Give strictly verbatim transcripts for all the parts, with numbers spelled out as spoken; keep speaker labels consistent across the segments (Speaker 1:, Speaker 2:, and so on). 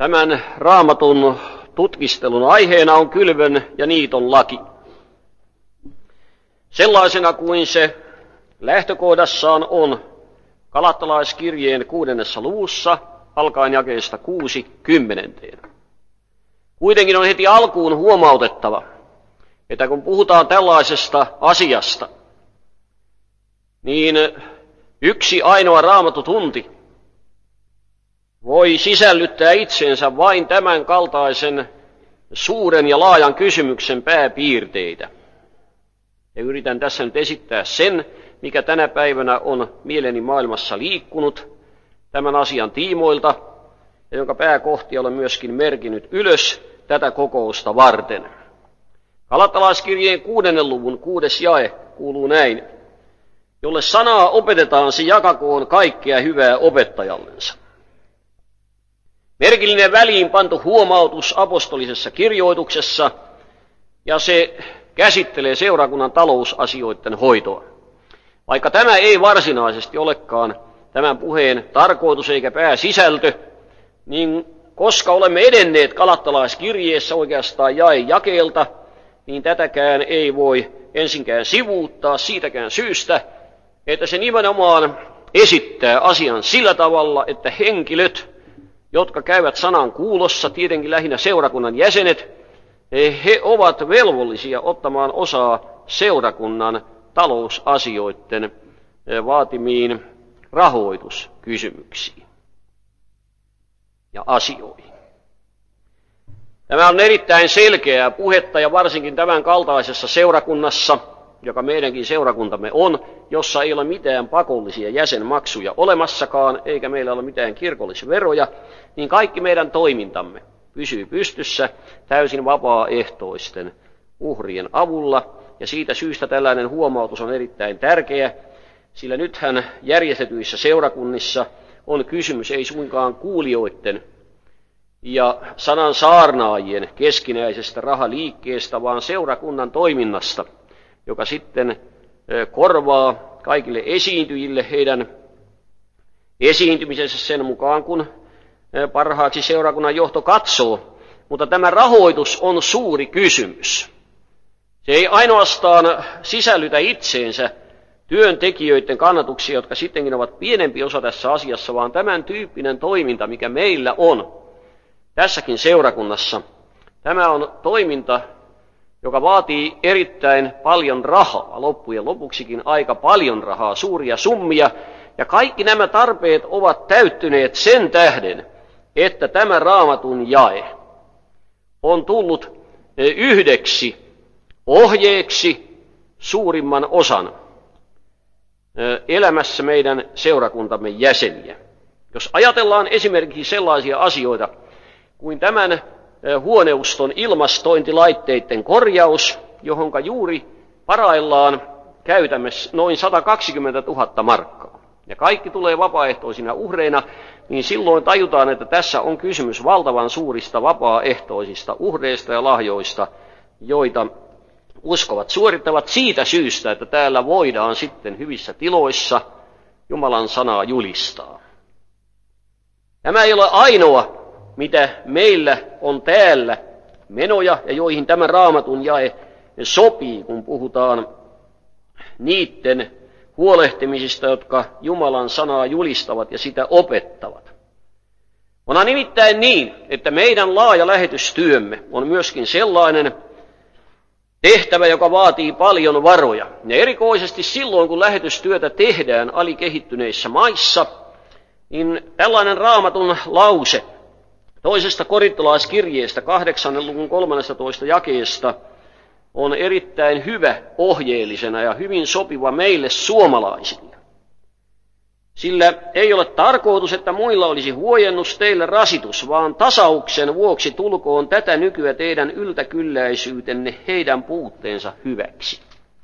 Speaker 1: Tämän Raamatun tutkistelun aiheena on kylvön ja niiton laki. Sellaisena kuin se lähtökohdassaan on Galattalaiskirjeen kuudennessa luvussa, alkaen jakeesta kuusi kymmenenteen. Kuitenkin on heti alkuun huomautettava, että kun puhutaan tällaisesta asiasta, niin yksi ainoa Raamatutunti voi sisällyttää itseensä vain tämän kaltaisen suuren ja laajan kysymyksen pääpiirteitä. Ja yritän tässä nyt esittää sen, mikä tänä päivänä on mieleni maailmassa liikkunut tämän asian tiimoilta, ja jonka pääkohtia olen myöskin merkinnyt ylös tätä kokousta varten. Galattalaiskirjeen kuudennen luvun kuudes jae kuuluu näin: jolle sanaa opetetaan, se jakakoon kaikkea hyvää opettajallensa. Merkillinen väliin pantu huomautus apostolisessa kirjoituksessa, ja se käsittelee seurakunnan talousasioiden hoitoa. Vaikka tämä ei varsinaisesti olekaan tämän puheen tarkoitus eikä pääsisältö, niin koska olemme edenneet Galattalaiskirjeessä oikeastaan jae jakeelta, niin tätäkään ei voi ensinkään sivuuttaa siitäkään syystä, että se nimenomaan esittää asian sillä tavalla, että henkilöt, jotka käyvät sanan kuulossa, tietenkin lähinnä seurakunnan jäsenet, he ovat velvollisia ottamaan osaa seurakunnan talousasioiden vaatimiin rahoituskysymyksiin ja asioihin. Tämä on erittäin selkeää puhetta, ja varsinkin tämän kaltaisessa seurakunnassa, joka meidänkin seurakuntamme on, jossa ei ole mitään pakollisia jäsenmaksuja olemassakaan, eikä meillä ole mitään kirkollisveroja, niin kaikki meidän toimintamme pysyy pystyssä täysin vapaaehtoisten uhrien avulla, ja siitä syystä tällainen huomautus on erittäin tärkeä, sillä nythän järjestetyissä seurakunnissa on kysymys ei suinkaan kuulijoiden ja sanan saarnaajien keskinäisestä rahaliikkeestä, vaan seurakunnan toiminnasta, joka sitten korvaa kaikille esiintyjille heidän esiintymisensä sen mukaan, kun parhaaksi seurakunnan johto katsoo. Mutta tämä rahoitus on suuri kysymys. Se ei ainoastaan sisällytä itseensä työntekijöiden kannatuksia, jotka sittenkin ovat pienempi osa tässä asiassa, vaan tämän tyyppinen toiminta, mikä meillä on tässäkin seurakunnassa, tämä on toiminta, joka vaatii erittäin paljon rahaa, loppujen lopuksikin aika paljon rahaa, suuria summia, ja kaikki nämä tarpeet ovat täyttyneet sen tähden, että tämä Raamatun jae on tullut yhdeksi ohjeeksi suurimman osan elämässä meidän seurakuntamme jäseniä. Jos ajatellaan esimerkiksi sellaisia asioita kuin tämän huoneuston ilmastointilaitteiden korjaus, johonka juuri paraillaan käytämme noin sata kaksikymmentätuhatta markkaa, ja kaikki tulee vapaaehtoisina uhreina, niin silloin tajutaan, että tässä on kysymys valtavan suurista vapaaehtoisista uhreista ja lahjoista, joita uskovat suorittavat siitä syystä, että täällä voidaan sitten hyvissä tiloissa Jumalan sanaa julistaa. Tämä ei ole ainoa, mitä meillä on täällä menoja ja joihin tämä Raamatun jae sopii, kun puhutaan niiden huolehtimisista, jotka Jumalan sanaa julistavat ja sitä opettavat. Onhan nimittäin niin, että meidän laaja lähetystyömme on myöskin sellainen tehtävä, joka vaatii paljon varoja. Ja erikoisesti silloin, kun lähetystyötä tehdään alikehittyneissä maissa, niin tällainen Raamatun lause toisesta korintolaiskirjeestä kahdeksannen luvun kolmannestatoista jakeesta on erittäin hyvä ohjeellisena ja hyvin sopiva meille suomalaisille. Sillä ei ole tarkoitus, että muilla olisi huojennus, teille rasitus, vaan tasauksen vuoksi tulkoon tätä nykyä teidän yltäkylläisyytenne heidän puutteensa hyväksi.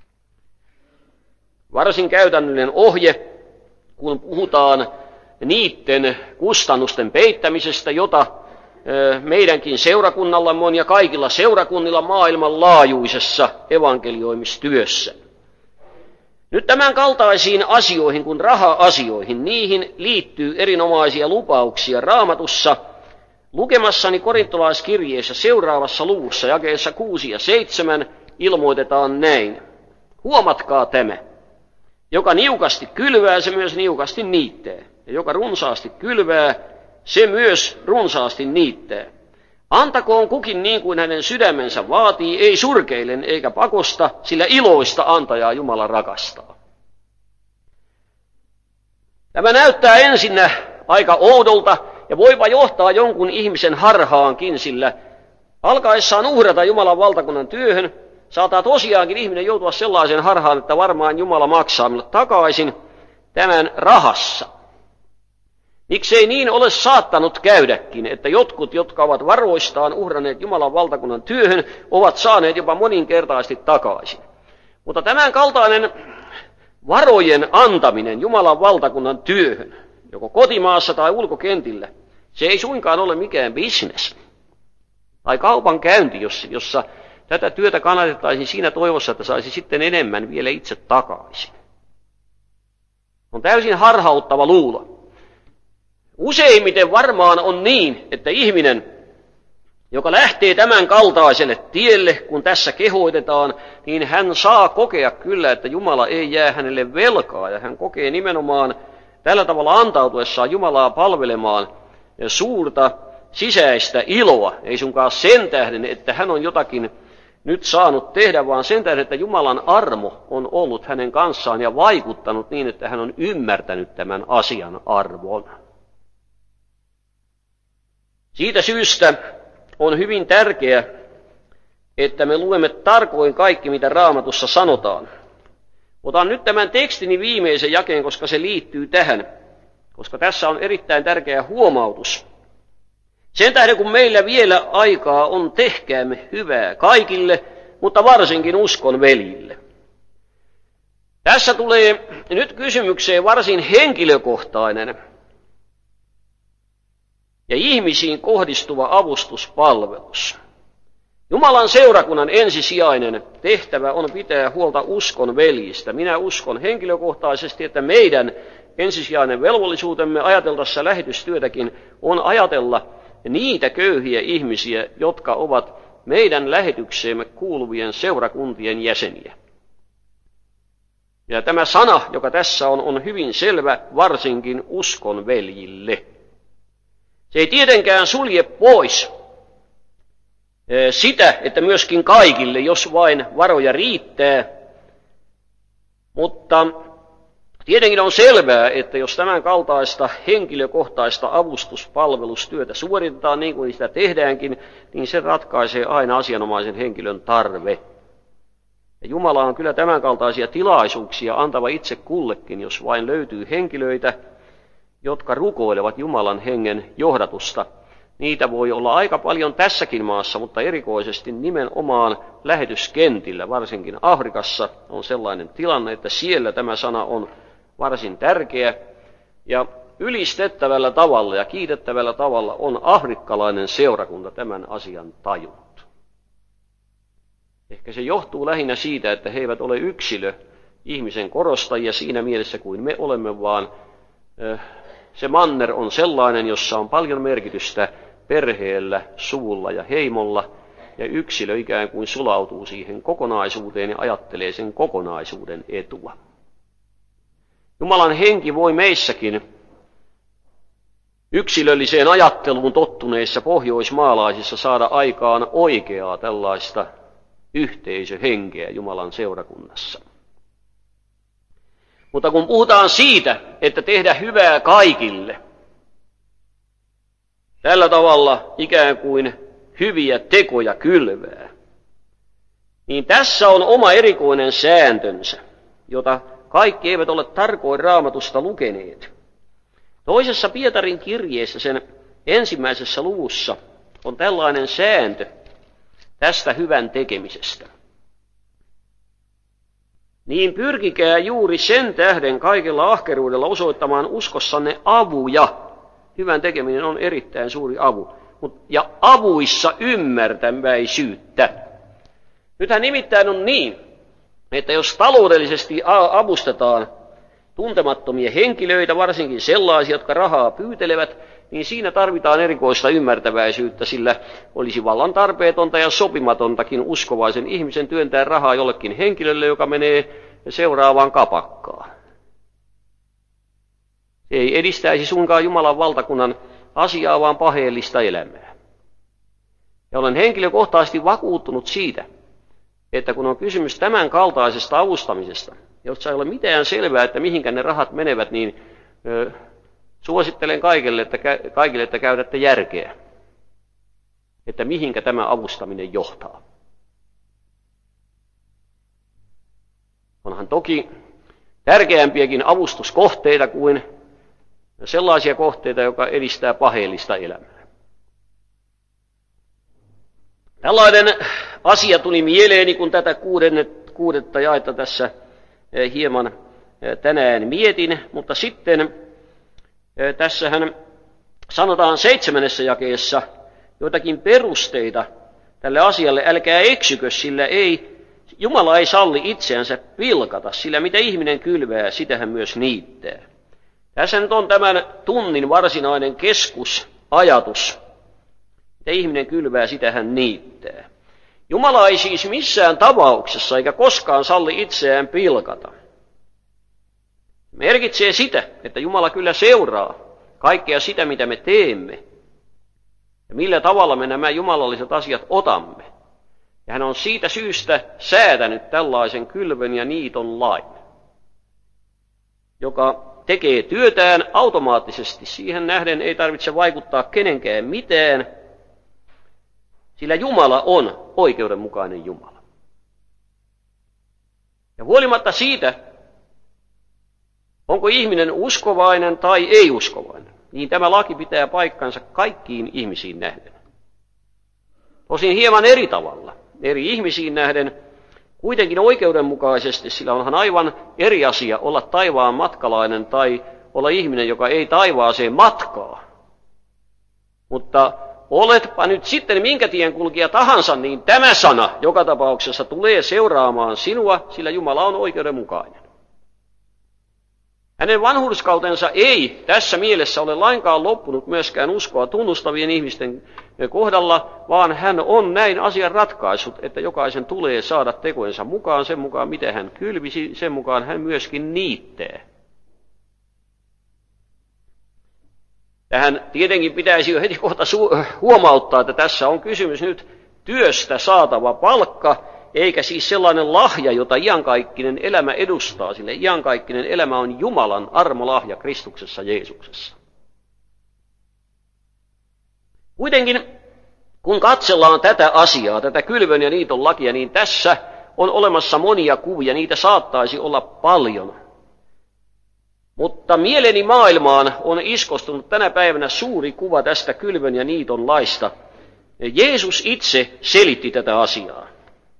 Speaker 1: Varsin käytännöllinen ohje, kun puhutaan niiden kustannusten peittämisestä, jota meidänkin seurakunnallamme on ja kaikilla seurakunnilla maailmanlaajuisessa evankelioimistyössä. Nyt tämän kaltaisiin asioihin kuin raha-asioihin, niihin liittyy erinomaisia lupauksia Raamatussa, Lukemassani korintolaiskirjeessä seuraavassa luvussa, jakeessa kuusi ja seitsemän, ilmoitetaan näin. Huomatkaa tämä. Joka niukasti kylvää, se myös niukasti niittää. Ja joka runsaasti kylvää, se myös runsaasti niittää. Antakoon kukin niin kuin hänen sydämensä vaatii, ei surkeilen eikä pakosta, sillä iloista antajaa Jumala rakastaa. Tämä näyttää ensinnä aika oudolta ja voipa johtaa jonkun ihmisen harhaankin, sillä alkaessaan uhrata Jumalan valtakunnan työhön, saattaa tosiaankin ihminen joutua sellaiseen harhaan, että varmaan Jumala maksaa minulle takaisin tämän rahassa. Miksei niin ole saattanut käydäkin, että jotkut, jotka ovat varoistaan uhranneet Jumalan valtakunnan työhön, ovat saaneet jopa moninkertaisesti takaisin. Mutta tämän kaltainen varojen antaminen Jumalan valtakunnan työhön, joko kotimaassa tai ulkokentillä, se ei suinkaan ole mikään bisnes. Tai kaupankäynti, jossa tätä työtä kannatettaisiin siinä toivossa, että saisi sitten enemmän vielä itse takaisin. On täysin harhauttava luulo. Useimmiten varmaan on niin, että ihminen, joka lähtee tämän kaltaiselle tielle, kun tässä kehoitetaan, niin hän saa kokea kyllä, että Jumala ei jää hänelle velkaa, ja hän kokee nimenomaan tällä tavalla antautuessaan Jumalaa palvelemaan suurta sisäistä iloa, ei sunkaan sen tähden, että hän on jotakin nyt saanut tehdä, vaan sen tähden, että Jumalan armo on ollut hänen kanssaan ja vaikuttanut niin, että hän on ymmärtänyt tämän asian arvon. Siitä syystä on hyvin tärkeää, että me luemme tarkoin kaikki, mitä Raamatussa sanotaan. Otan nyt tämän tekstini viimeisen jakeen, koska se liittyy tähän, koska tässä on erittäin tärkeä huomautus. Sen tähden, kun meillä vielä aikaa on, tehkäämme hyvää kaikille, mutta varsinkin uskon veljille. Tässä tulee nyt kysymykseen varsin henkilökohtainen ja ihmisiin kohdistuva avustuspalvelus. Jumalan seurakunnan ensisijainen tehtävä on pitää huolta uskon veljistä. Minä uskon henkilökohtaisesti, että meidän ensisijainen velvollisuutemme ajateltaessa lähetystyötäkin on ajatella niitä köyhiä ihmisiä, jotka ovat meidän lähetykseemme kuuluvien seurakuntien jäseniä. Ja tämä sana, joka tässä on, on hyvin selvä varsinkin uskon veljille. Se ei tietenkään sulje pois sitä, että myöskin kaikille, jos vain varoja riittää, mutta tietenkin on selvää, että jos tämän kaltaista henkilökohtaista avustuspalvelustyötä suoritetaan niin kuin sitä tehdäänkin, niin se ratkaisee aina asianomaisen henkilön tarve. Ja Jumala on kyllä tämän kaltaisia tilaisuuksia antava itse kullekin, jos vain löytyy henkilöitä, jotka rukoilevat Jumalan hengen johdatusta. Niitä voi olla aika paljon tässäkin maassa, mutta erikoisesti nimenomaan lähetyskentillä, varsinkin Afrikassa, on sellainen tilanne, että siellä tämä sana on varsin tärkeä. Ja ylistettävällä tavalla ja kiitettävällä tavalla on afrikkalainen seurakunta tämän asian tajunnut. Ehkä se johtuu lähinnä siitä, että he eivät ole yksilö ihmisen korostajia siinä mielessä kuin me olemme, vaan se manner on sellainen, jossa on paljon merkitystä perheellä, suvulla ja heimolla, ja yksilö ikään kuin sulautuu siihen kokonaisuuteen ja ajattelee sen kokonaisuuden etua. Jumalan henki voi meissäkin yksilölliseen ajatteluun tottuneissa pohjoismaalaisissa saada aikaan oikeaa tällaista yhteisöhenkeä Jumalan seurakunnassa. Mutta kun puhutaan siitä, että tehdä hyvää kaikille, tällä tavalla ikään kuin hyviä tekoja kylvää, niin tässä on oma erikoinen sääntönsä, jota kaikki eivät ole tarkoin Raamatusta lukeneet. Toisessa Pietarin kirjeessä, sen ensimmäisessä luvussa, on tällainen sääntö tästä hyvän tekemisestä. Niin pyrkikää juuri sen tähden kaikella ahkeruudella osoittamaan uskossanne avuja. Hyvän tekeminen on erittäin suuri avu. Ja avuissa ymmärtäväisyyttä. Nythän nimittäin on niin, että jos taloudellisesti avustetaan tuntemattomia henkilöitä, varsinkin sellaisia, jotka rahaa pyytelevät, niin siinä tarvitaan erikoista ymmärtäväisyyttä, sillä olisi vallan tarpeetonta ja sopimatontakin uskovaisen ihmisen työntää rahaa jollekin henkilölle, joka menee seuraavaan kapakkaan. Se ei edistäisi suinkaan Jumalan valtakunnan asiaa, vaan paheellista elämää. Ja olen henkilökohtaisesti vakuuttunut siitä, että kun on kysymys tämän kaltaisesta avustamisesta, jossa ei ole mitään selvää, että mihinkä ne rahat menevät, niin ö, suosittelen kaikille että, kaikille, että käytätte järkeä, että mihinkä tämä avustaminen johtaa. Onhan toki tärkeämpiäkin avustuskohteita kuin sellaisia kohteita, jotka edistää paheellista elämää. Tällainen asia tuli mieleeni, kun tätä kuudennet, kuudetta jaetta tässä hieman tänään mietin, mutta sitten tässähän sanotaan seitsemännessä jakeessa joitakin perusteita tälle asialle. Älkää eksykö, sillä ei, Jumala ei salli itseänsä pilkata, sillä mitä ihminen kylvää, sitä hän myös niittää. Tässä nyt on tämän tunnin varsinainen keskusajatus. Mitä ihminen kylvää, sitä hän niittää. Jumala ei siis missään tapauksessa eikä koskaan salli itseään pilkata. Merkitsee sitä, että Jumala kyllä seuraa kaikkea sitä, mitä me teemme. Ja millä tavalla me nämä jumalalliset asiat otamme. Ja hän on siitä syystä säätänyt tällaisen kylvön ja niiton lain, joka tekee työtään automaattisesti. Siihen nähden ei tarvitse vaikuttaa kenenkään mitään, sillä Jumala on oikeudenmukainen Jumala. Ja huolimatta siitä, onko ihminen uskovainen tai ei uskovainen, niin tämä laki pitää paikkansa kaikkiin ihmisiin nähden. Tosin hieman eri tavalla, eri ihmisiin nähden, kuitenkin oikeudenmukaisesti, sillä onhan aivan eri asia olla taivaan matkalainen tai olla ihminen, joka ei taivaaseen matkaa. Mutta oletpa nyt sitten minkä tien kulkija tahansa, niin tämä sana joka tapauksessa tulee seuraamaan sinua, sillä Jumala on oikeudenmukainen. Hänen vanhurskautensa ei tässä mielessä ole lainkaan loppunut myöskään uskoa tunnustavien ihmisten kohdalla, vaan hän on näin asian ratkaissut, että jokaisen tulee saada tekojensa mukaan, sen mukaan mitä hän kylvisi, sen mukaan hän myöskin niittää. Tähän tietenkin pitäisi jo heti kohta huomauttaa, että tässä on kysymys nyt työstä saatava palkka, eikä siis sellainen lahja, jota iankaikkinen elämä edustaa, sillä iankaikkinen elämä on Jumalan armolahja Kristuksessa Jeesuksessa. Kuitenkin, kun katsellaan tätä asiaa, tätä kylvön ja niiton lakia, niin tässä on olemassa monia kuvia, niitä saattaisi olla paljon. Mutta mieleni maailmaan on iskostunut tänä päivänä suuri kuva tästä kylvön ja niiton laista. Jeesus itse selitti tätä asiaa.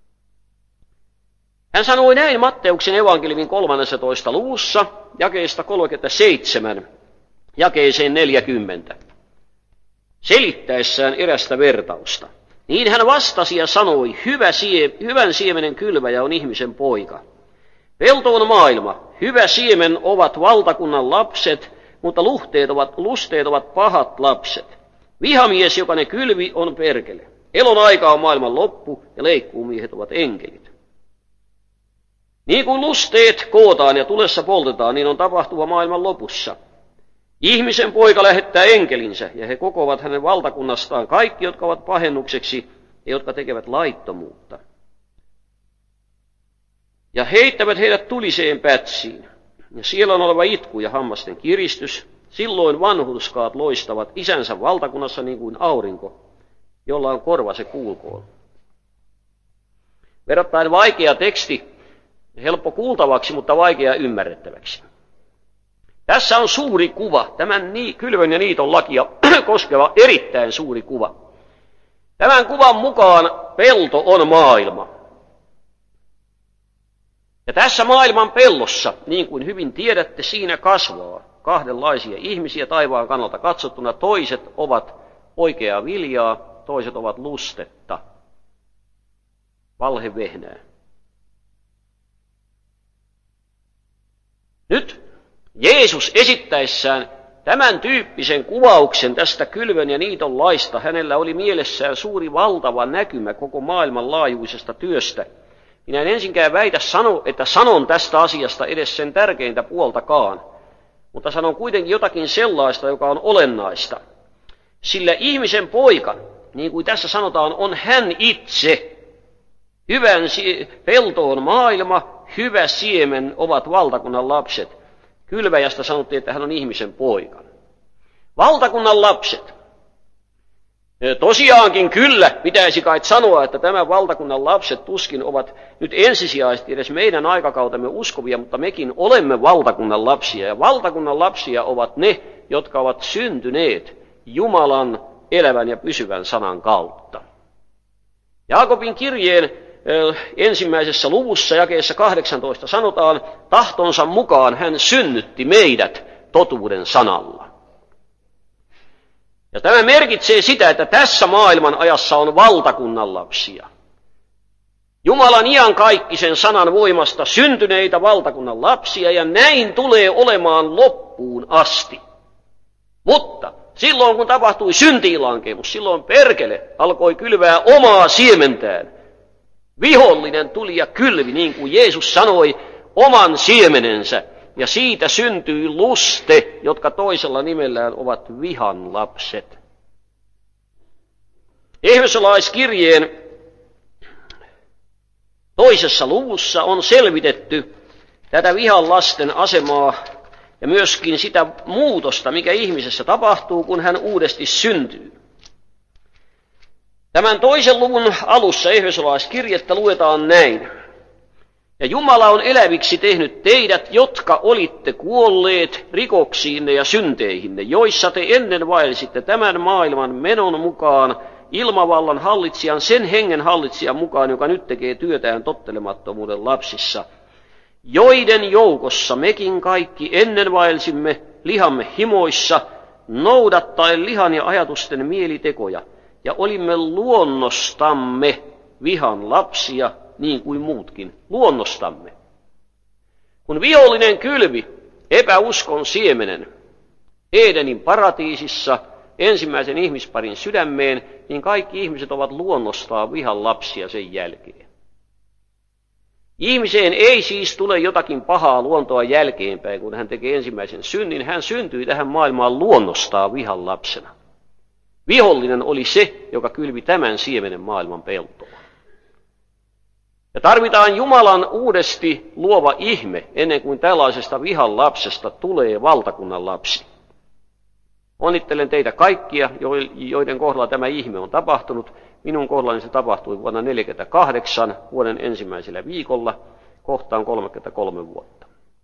Speaker 1: Hän sanoi näin Matteuksen evankeliumin kolmannessatoista luvussa, jakeesta kolmekymmentäseitsemän, jakeeseen neljäkymmentä, selittäessään erästä vertausta. Niin hän vastasi ja sanoi, Hyvä sie, hyvän siemenen kylväjä on ihmisen poika. Pelto on maailma, hyvä siemen ovat valtakunnan lapset, mutta luhteet ovat, lusteet ovat pahat lapset. Vihamies, joka ne kylvi, on perkele. Elon aika on maailman loppu ja leikkuumiehet ovat enkelit. Niin kuin lusteet kootaan ja tulessa poltetaan, niin on tapahtuva maailman lopussa. Ihmisen poika lähettää enkelinsä, ja he kokoavat hänen valtakunnastaan kaikki, jotka ovat pahennukseksi ja jotka tekevät laittomuutta. Ja heittävät heidät tuliseen pätsiin, ja siellä on oleva itku ja hammasten kiristys. Silloin vanhurskaat loistavat isänsä valtakunnassa niin kuin aurinko, jolla on korva se kuulkoon. Verrattain vaikea teksti, helppo kuultavaksi, mutta vaikea ymmärrettäväksi. Tässä on suuri kuva, tämän kylvön ja niiton lakia koskeva erittäin suuri kuva. Tämän kuvan mukaan pelto on maailma. Ja tässä maailman pellossa, niin kuin hyvin tiedätte, siinä kasvaa kahdenlaisia ihmisiä taivaan kannalta katsottuna. Toiset ovat oikeaa viljaa, toiset ovat lustetta, valhevehnää. Nyt Jeesus esittäessään tämän tyyppisen kuvauksen tästä kylvön ja niiton laista hänellä oli mielessään suuri valtava näkymä koko maailman laajuisesta työstä. Minä en ensinkään väitä sano, että sanon tästä asiasta edes sen tärkeintä puoltakaan, mutta sanon kuitenkin jotakin sellaista, joka on olennaista. Sillä ihmisen poika, niin kuin tässä sanotaan, on hän itse. Hyvän pelto on maailma, hyvä siemen ovat valtakunnan lapset. Kylväjästä sanottiin, että hän on ihmisen poika. Valtakunnan lapset. Tosiaankin kyllä pitäisi kai sanoa, että tämän valtakunnan lapset tuskin ovat nyt ensisijaisesti edes meidän aikakautemme uskovia, mutta mekin olemme valtakunnan lapsia. Ja valtakunnan lapsia ovat ne, jotka ovat syntyneet Jumalan elävän ja pysyvän sanan kautta. Jaakobin kirjeen ensimmäisessä luvussa jakeessa kahdeksantoista sanotaan, tahtonsa mukaan hän synnytti meidät totuuden sanalla. Ja tämä merkitsee sitä, että tässä maailman ajassa on valtakunnan lapsia. Jumalan iankaikkisen sanan voimasta syntyneitä valtakunnan lapsia, ja näin tulee olemaan loppuun asti. Mutta silloin kun tapahtui syntiinlankemus, silloin perkele alkoi kylvää omaa siementään. Vihollinen tuli ja kylvi, niin kuin Jeesus sanoi, oman siemenensä, ja siitä syntyi luste, jotka toisella nimellään ovat vihan lapset. Efesolaiskirjeen toisessa luvussa on selvitetty tätä vihan lasten asemaa ja myöskin sitä muutosta, mikä ihmisessä tapahtuu, kun hän uudesti syntyy. Tämän toisen luvun alussa Efesolaiskirjettä luetaan näin. Ja Jumala on eläviksi tehnyt teidät, jotka olitte kuolleet rikoksiinne ja synteihinne, joissa te ennen vaelsitte tämän maailman menon mukaan, ilmavallan hallitsijan, sen hengen hallitsijan mukaan, joka nyt tekee työtään tottelemattomuuden lapsissa, joiden joukossa mekin kaikki ennen vaelsimme lihamme himoissa, noudattaen lihan ja ajatusten mielitekoja, ja olimme luonnostamme vihan lapsia, niin kuin muutkin, luonnostamme. Kun vihollinen kylvi epäuskon siemenen Edenin paratiisissa ensimmäisen ihmisparin sydämeen, niin kaikki ihmiset ovat luonnostaan vihan lapsia sen jälkeen. Ihmiseen ei siis tule jotakin pahaa luontoa jälkeenpäin, kun hän tekee ensimmäisen synnin. Hän syntyi tähän maailmaan luonnostaan vihan lapsena. Vihollinen oli se, joka kylvi tämän siemenen maailman peltoon. Ja tarvitaan Jumalan uudesti luova ihme, ennen kuin tällaisesta vihan lapsesta tulee valtakunnan lapsi. Onnittelen teitä kaikkia, joiden kohdalla tämä ihme on tapahtunut. Minun kohdallani se tapahtui vuonna tuhatyhdeksänsataaneljäkymmentäkahdeksan, vuoden ensimmäisellä viikolla, kohtaan kolmekymmentäkolme vuotta.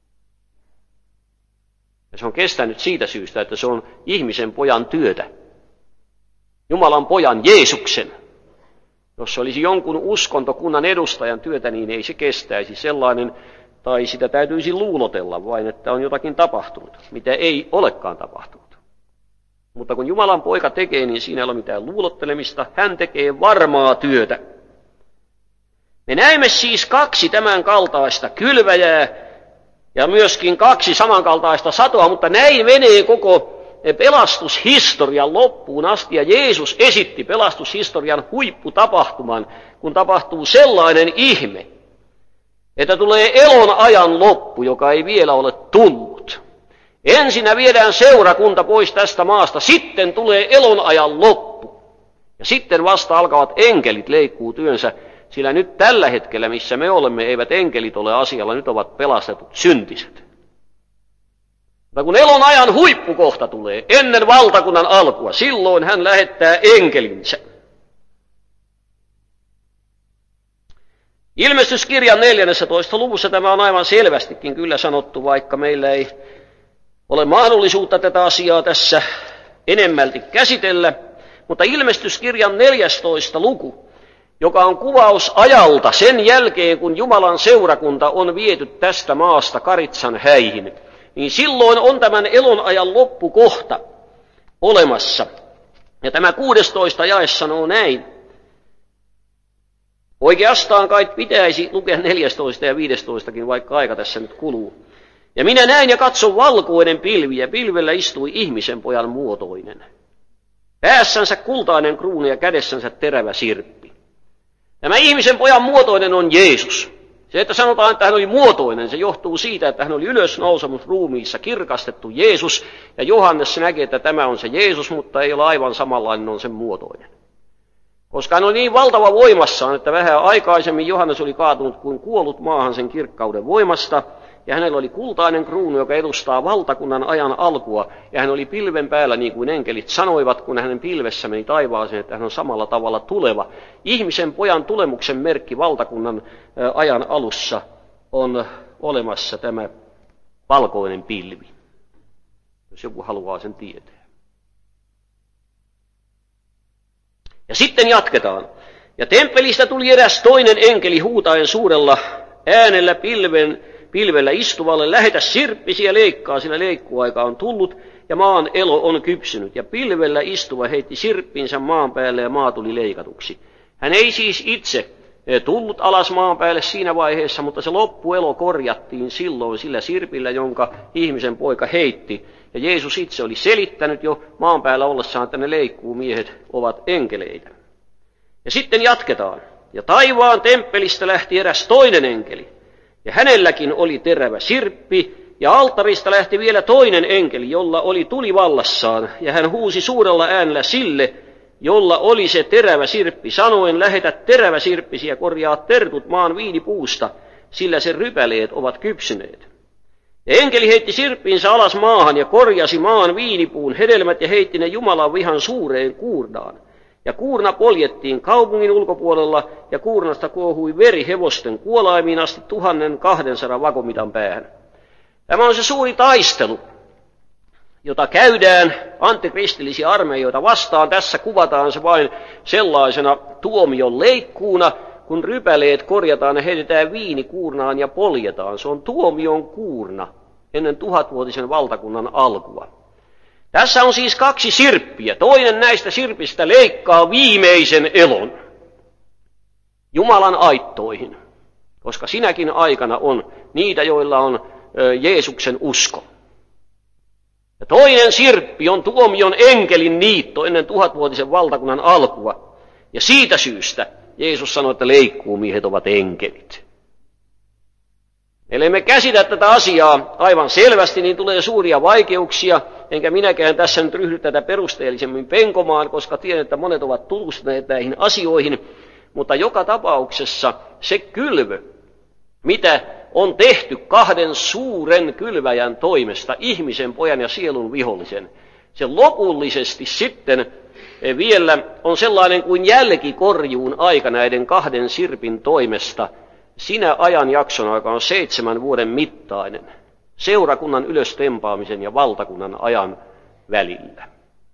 Speaker 1: Ja se on kestänyt siitä syystä, että se on ihmisen pojan työtä. Jumalan pojan Jeesuksen. Jos se olisi jonkun uskontokunnan edustajan työtä, niin ei se kestäisi sellainen, tai sitä täytyisi luulotella vain, että on jotakin tapahtunut, mitä ei olekaan tapahtunut. Mutta kun Jumalan poika tekee, niin siinä ei ole mitään luulottelemista, hän tekee varmaa työtä. Me näemme siis kaksi tämän kaltaista kylväjää ja myöskin kaksi samankaltaista satoa, mutta näin menee koko pelastushistorian loppuun asti, ja Jeesus esitti pelastushistorian huipputapahtuman, kun tapahtuu sellainen ihme, että tulee elon ajan loppu, joka ei vielä ole tullut. Ensinnä viedään seurakunta pois tästä maasta, sitten tulee elon ajan loppu, ja sitten vasta alkavat enkelit leikkuu työnsä, sillä nyt tällä hetkellä, missä me olemme, eivät enkelit ole asialla, nyt ovat pelastetut syntiset. Mutta kun elon ajan huippukohta tulee ennen valtakunnan alkua, silloin hän lähettää enkelinsä. Ilmestyskirjan neljännessä luvussa tämä on aivan selvästikin kyllä sanottu, vaikka meillä ei ole mahdollisuutta tätä asiaa tässä enemmälti käsitellä. Mutta ilmestyskirjan neljästoista luku, joka on kuvaus ajalta sen jälkeen, kun Jumalan seurakunta on viety tästä maasta Karitsan häihin, niin silloin on tämän elonajan loppukohta olemassa. Ja tämä kuudestoista jae sanoo näin. Oikeastaan kai pitäisi lukea neljästoista ja viidestoistakin, vaikka aika tässä nyt kuluu. Ja minä näin ja katson valkoinen pilvi, ja pilvellä istui ihmisen pojan muotoinen. Päässänsä kultainen kruunu ja kädessänsä terävä sirppi. Tämä ihmisen pojan muotoinen on Jeesus. Se, että sanotaan, että hän oli muotoinen, se johtuu siitä, että hän oli ylösnousemus ruumiissa kirkastettu Jeesus. Ja Johannes näkee, että tämä on se Jeesus, mutta ei ole aivan samanlainen, on sen muotoinen. Koska hän oli niin valtava voimassaan, että vähän aikaisemmin Johannes oli kaatunut kuin kuollut maahan sen kirkkauden voimasta. Ja hänellä oli kultainen kruunu, joka edustaa valtakunnan ajan alkua. Ja hän oli pilven päällä, niin kuin enkelit sanoivat, kun hänen pilvessä meni taivaaseen, että hän on samalla tavalla tuleva. Ihmisen pojan tulemuksen merkki valtakunnan ajan alussa on olemassa tämä valkoinen pilvi, jos joku haluaa sen tietää. Ja sitten jatketaan. Ja temppelistä tuli eräs toinen enkeli huutaen suurella äänellä pilven, pilvellä istuvalle, lähetä sirppisi ja leikkaa, sillä leikkuaika on tullut ja maan elo on kypsynyt. Ja pilvellä istuva heitti sirppinsä maan päälle ja maa tuli leikatuksi. Hän ei siis itse tullut alas maan päälle siinä vaiheessa, mutta se loppuelo korjattiin silloin sillä sirpillä, jonka ihmisen poika heitti. Ja Jeesus itse oli selittänyt jo maan päällä ollessaan, että ne leikkuumiehet ovat enkeleitä. Ja sitten jatketaan. Ja taivaan temppelistä lähti eräs toinen enkeli. Ja hänelläkin oli terävä sirppi, ja alttarista lähti vielä toinen enkeli, jolla oli tuli vallassaan. Ja hän huusi suurella äänellä sille, jolla oli se terävä sirppi, sanoen, lähetä terävä sirppisi ja korjaa tertut maan viinipuusta, sillä sen rypäleet ovat kypsyneet. Ja enkeli heitti sirppinsä alas maahan ja korjasi maan viinipuun hedelmät ja heitti ne Jumalan vihan suureen kuurnaan. Ja kuurna poljettiin kaupungin ulkopuolella ja kuurnasta kuohui veri hevosten kuolaimiin asti tuhannen kahdensadan vakomitan päähän. Tämä on se suuri taistelu, jota käydään antikristillisiä armeijoita vastaan. Tässä kuvataan se vain sellaisena tuomion leikkuuna, kun rypäleet korjataan ja heitetään viini kuurnaan ja poljetaan. Se on tuomion kuurna ennen tuhatvuotisen valtakunnan alkua. Tässä on siis kaksi sirppiä. Toinen näistä sirpistä leikkaa viimeisen elon Jumalan aittoihin, koska sinäkin aikana on niitä, joilla on Jeesuksen usko. Ja toinen sirppi on tuomion enkelin niitto ennen tuhatvuotisen valtakunnan alkua. Ja siitä syystä Jeesus sanoi, että leikkuumiehet ovat enkelit. Ellei me käsitä tätä asiaa aivan selvästi, niin tulee suuria vaikeuksia, enkä minäkään tässä nyt ryhdy tätä perusteellisemmin penkomaan, koska tiedän, että monet ovat tutustuneet näihin asioihin, mutta joka tapauksessa se kylvö, mitä on tehty kahden suuren kylväjän toimesta, ihmisen, pojan ja sielun vihollisen, se lopullisesti sitten vielä on sellainen kuin jälkikorjuun aika näiden kahden sirpin toimesta, sinä ajanjaksona, joka on seitsemän vuoden mittainen, seurakunnan ylöstempaamisen ja valtakunnan ajan välillä.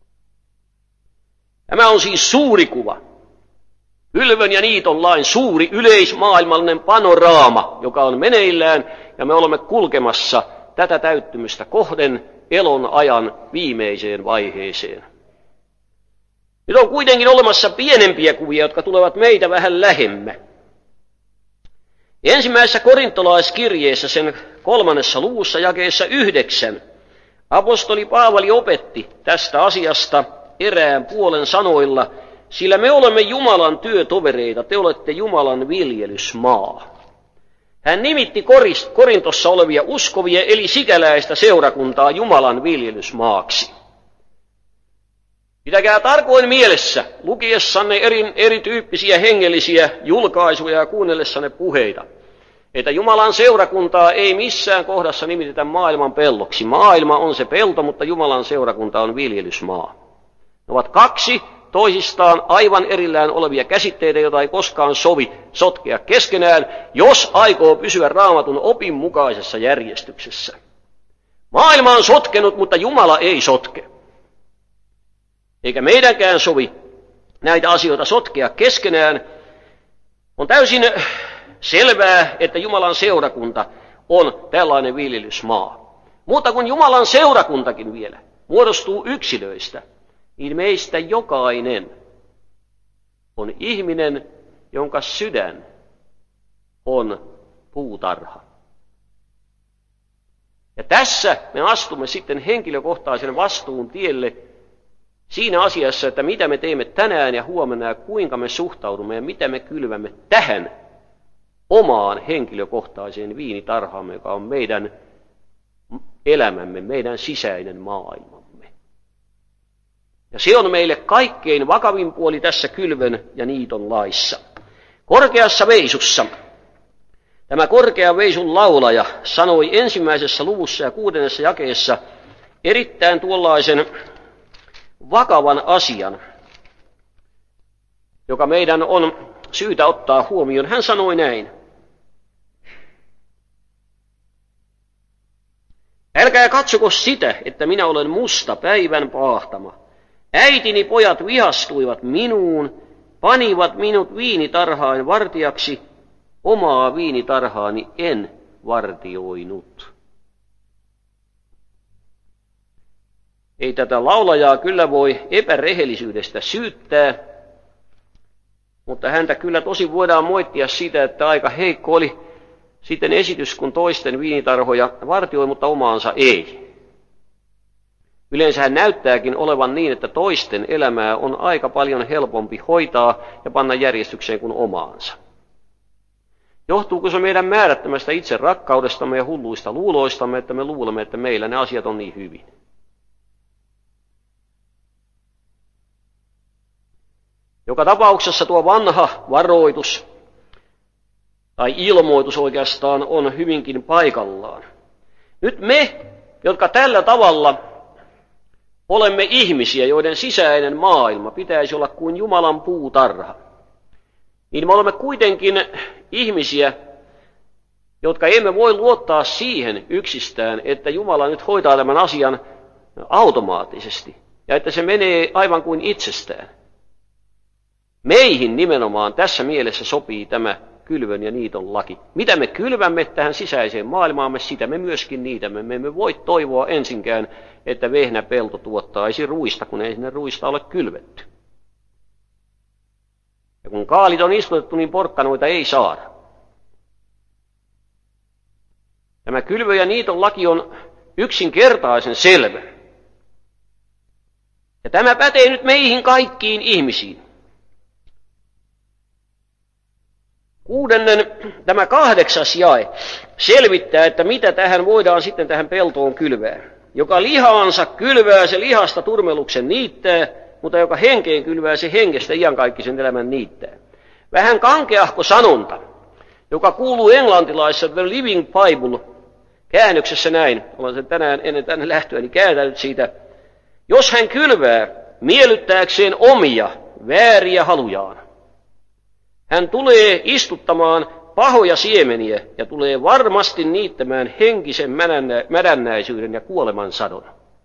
Speaker 1: Tämä on siis suuri kuva. Kylvön ja niiton lain suuri yleismaailmallinen panoraama, joka on meneillään, ja me olemme kulkemassa tätä täyttymystä kohden elon ajan viimeiseen vaiheeseen. Nyt on kuitenkin olemassa pienempiä kuvia, jotka tulevat meitä vähän lähemmä. Ensimmäisessä korintolaiskirjeessä sen kolmannessa luvussa jakeessa yhdeksän apostoli Paavali opetti tästä asiasta erään puolen sanoilla, sillä me olemme Jumalan työtovereita, te olette Jumalan viljelysmaa. Hän nimitti Korintossa olevia uskovia eli sikäläistä seurakuntaa Jumalan viljelysmaaksi. Pitäkää tarkoin mielessä lukiessanne eri, erityyppisiä hengellisiä julkaisuja ja kuunnellessanne puheita, että Jumalan seurakuntaa ei missään kohdassa nimitetä maailman pelloksi. Maailma on se pelto, mutta Jumalan seurakunta on viljelysmaa. Ne ovat kaksi toisistaan aivan erillään olevia käsitteitä, joita ei koskaan sovi sotkea keskenään, jos aikoo pysyä Raamatun opin mukaisessa järjestyksessä. Maailma on sotkenut, mutta Jumala ei sotke. Eikä meidänkään sovi näitä asioita sotkea keskenään. On täysin selvää, että Jumalan seurakunta on tällainen viljelysmaa. Mutta kun Jumalan seurakuntakin vielä muodostuu yksilöistä, niin meistä jokainen on ihminen, jonka sydän on puutarha. Ja tässä me astumme sitten henkilökohtaisen vastuun tielle siinä asiassa, että mitä me teemme tänään ja huomenna ja kuinka me suhtaudumme ja mitä me kylvämme tähän omaan henkilökohtaiseen viinitarhaamme, joka on meidän elämämme, meidän sisäinen maailmamme. Ja se on meille kaikkein vakavin puoli tässä kylvön ja niiton laissa. Korkeassa veisussa tämä korkean veisun laulaja sanoi ensimmäisessä luvussa ja kuudennessa jakeessa erittäin tuollaisen vakavan asian, joka meidän on syytä ottaa huomioon. Hän sanoi näin. Älkää katsoko sitä, että minä olen musta päivän paahtama. Äitini pojat vihastuivat minuun, panivat minut viinitarhaan vartijaksi, omaa viinitarhaani en vartioinut. Ei tätä laulajaa kyllä voi epärehellisyydestä syyttää, mutta häntä kyllä tosi voidaan moittia siitä, että aika heikko oli sitten esitys, kun toisten viinitarhoja vartioi, mutta omaansa ei. Yleensä hän näyttääkin olevan niin, että toisten elämää on aika paljon helpompi hoitaa ja panna järjestykseen kuin omaansa. Johtuuko se meidän määrättömästä itse rakkaudestamme ja hulluista luuloistamme, että me luulemme, että meillä ne asiat on niin hyvin? Joka tapauksessa tuo vanha varoitus tai ilmoitus oikeastaan on hyvinkin paikallaan. Nyt me, jotka tällä tavalla olemme ihmisiä, joiden sisäinen maailma pitäisi olla kuin Jumalan puutarha, niin me olemme kuitenkin ihmisiä, jotka emme voi luottaa siihen yksistään, että Jumala nyt hoitaa tämän asian automaattisesti ja että se menee aivan kuin itsestään. Meihin nimenomaan tässä mielessä sopii tämä kylvön ja niiton laki. Mitä me kylvämme tähän sisäiseen maailmaamme, sitä me myöskin niitämme. Me emme voi toivoa ensinkään, että vehnäpelto tuottaisi ruista, kun ei sinne ruista ole kylvetty. Ja kun kaalit on istutettu, niin porkkanoita ei saada. Tämä kylvö ja niiton laki on yksinkertaisen selvä. Ja tämä pätee nyt meihin kaikkiin ihmisiin. Kuudennen, tämä kahdeksas jae selvittää, että mitä tähän voidaan sitten tähän peltoon kylvää. Joka lihaansa kylvää, se lihasta turmeluksen niittää, mutta joka henkeen kylvää, se henkestä iankaikkisen elämän niittää. Vähän kankeahko sanonta, joka kuuluu englantilaisessa The Living Bible käännöksessä näin. Olen sen tänään ennen tänne lähtöäni kääntänyt siitä. Jos hän kylvää miellyttääkseen omia vääriä halujaan, hän tulee istuttamaan pahoja siemeniä ja tulee varmasti niittämään henkisen mädännäisyyden ja kuoleman sadon.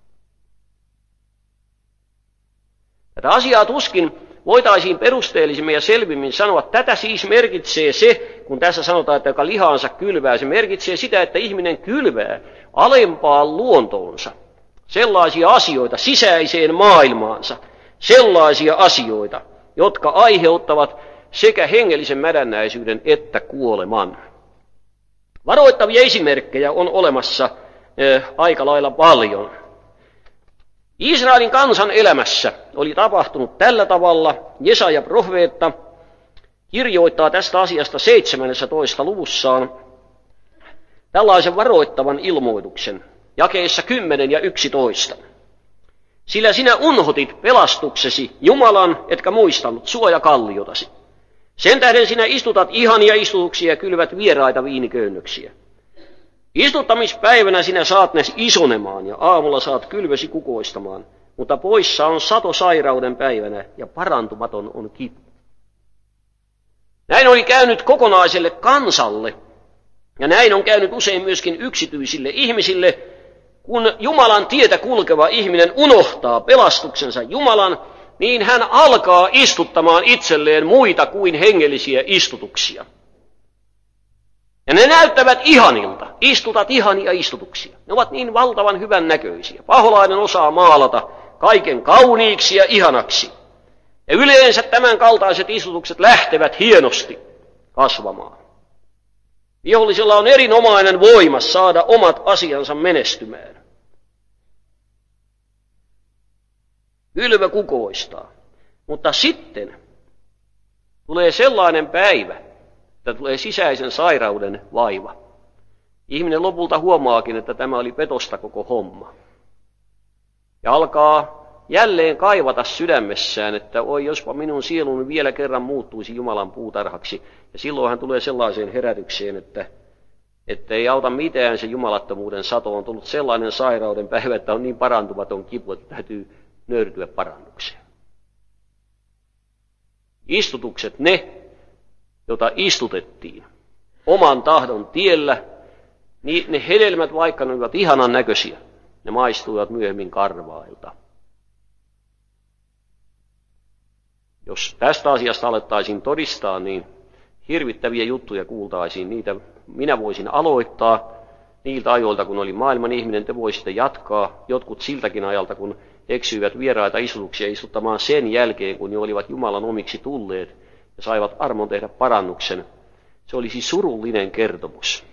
Speaker 1: Tätä asiaa tuskin voitaisiin perusteellisemmin ja selvimmin sanoa. Tätä siis merkitsee se, kun tässä sanotaan, että joka lihaansa kylvää, se merkitsee sitä, että ihminen kylvää alempaan luontoonsa sellaisia asioita sisäiseen maailmaansa, sellaisia asioita, jotka aiheuttavat sekä hengellisen mädännäisyyden että kuoleman. Varoittavia esimerkkejä on olemassa äh, aika lailla paljon. Israelin kansan elämässä oli tapahtunut tällä tavalla. Jesaja profeetta kirjoittaa tästä asiasta seitsemännessä luvussaan tällaisen varoittavan ilmoituksen jakeissa kymmenen ja yksitoista. Sillä sinä unhotit pelastuksesi Jumalan, etkä muistanut suojakalliotasi. Sen tähden sinä istutat ihania istutuksia ja kylvät vieraita viiniköynnöksiä. Istuttamispäivänä sinä saat ne isonemaan ja aamulla saat kylvösi kukoistamaan, mutta poissa on sato sairauden päivänä ja parantumaton on kipu. Näin oli käynyt kokonaiselle kansalle ja näin on käynyt usein myöskin yksityisille ihmisille, kun Jumalan tietä kulkeva ihminen unohtaa pelastuksensa Jumalan, niin hän alkaa istuttamaan itselleen muita kuin hengellisiä istutuksia. Ja ne näyttävät ihanilta. Istutat ihania istutuksia. Ne ovat niin valtavan hyvän näköisiä. Paholainen osaa maalata kaiken kauniiksi ja ihanaksi. Ja yleensä tämän kaltaiset istutukset lähtevät hienosti kasvamaan. Vihollisella on erinomainen voima saada omat asiansa menestymään. Kylvö kukoistaa. Mutta sitten tulee sellainen päivä, että tulee sisäisen sairauden vaiva. Ihminen lopulta huomaakin, että tämä oli petosta koko homma. Ja alkaa jälleen kaivata sydämessään, että oi jospa minun sieluni vielä kerran muuttuisi Jumalan puutarhaksi. Ja silloin hän tulee sellaiseen herätykseen, että, että ei auta mitään se jumalattomuuden sato. On tullut sellainen sairauden päivä, että on niin parantumaton kipu, että täytyy nöyrtyä parannukseen. Istutukset ne, jota istutettiin oman tahdon tiellä, niin ne hedelmät, vaikka ne olivat ihanan näköisiä, ne maistuivat myöhemmin karvailta. Jos tästä asiasta alettaisiin todistaa, niin hirvittäviä juttuja kuultaisiin. Niitä minä voisin aloittaa niiltä ajoilta, kun oli maailman ihminen, te voisitte jatkaa. Jotkut siltäkin ajalta, kun eksyivät vieraita istutuksia istuttamaan sen jälkeen, kun ne olivat Jumalan omiksi tulleet ja saivat armon tehdä parannuksen. Se olisi surullinen kertomus.